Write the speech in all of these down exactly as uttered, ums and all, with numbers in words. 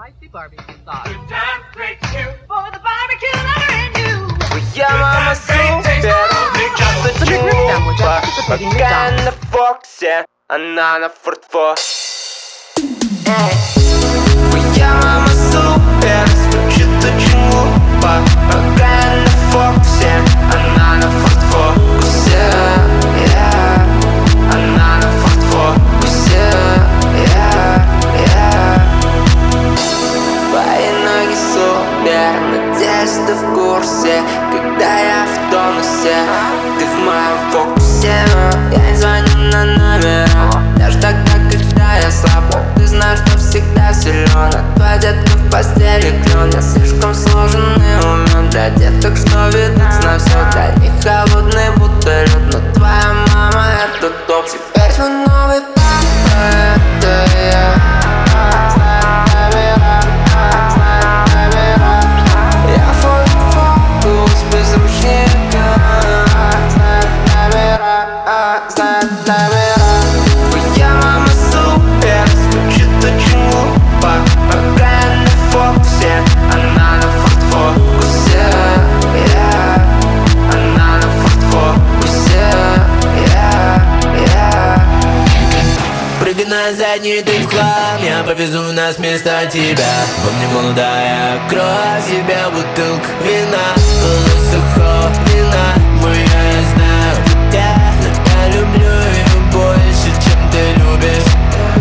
spicy barbecue sauce. Good time, great cute. For the barbecue lover in you. Твоя мама супер, часто чупа. Пока на Фоксе, она на Форд-Фо. Твоя мама супер, звучит очень глупо. Пока на Фоксе, она на Форд-Фокусе. Она на Форд-Фокусе. Твои ноги супер, надеюсь, ты в курсе. Когда я в тонусе, ты в моем фокусе. Я не звоню на номера, даже тогда, когда я слаб. Ты знаешь, что всегда силен, а твоя детка в постели клен. Я слишком сложенный умен для деток, что ведут на все. Для них холодный будто лед, но твоя мама это топ. Теперь твой новый папа, это я. Твоя мама супер, звучит очень глупо. Пока я на Фоксе, она на Форд-Фокусе. Она на Форд-Фокусе. Прыгай на заднюю, ты в хлам, я повезу нас вместо тебя. Во мне молодая кровь, тебя бутылка вина, полусухого вина. Моя, я знаю, хотя, но я люблю ее больше, чем ты любишь.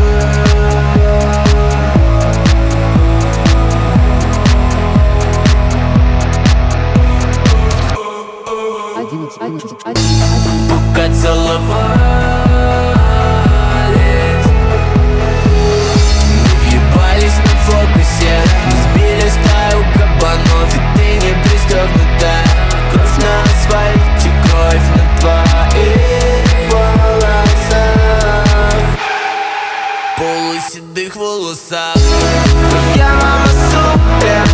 Пока целовались, мы въебались на Фокусе. Мы сбили стаю кабанов, и ты не пристегнутая. Кровь на асфальте, кровь на твоих волосах, полуседых волосах. Твоя мама супер,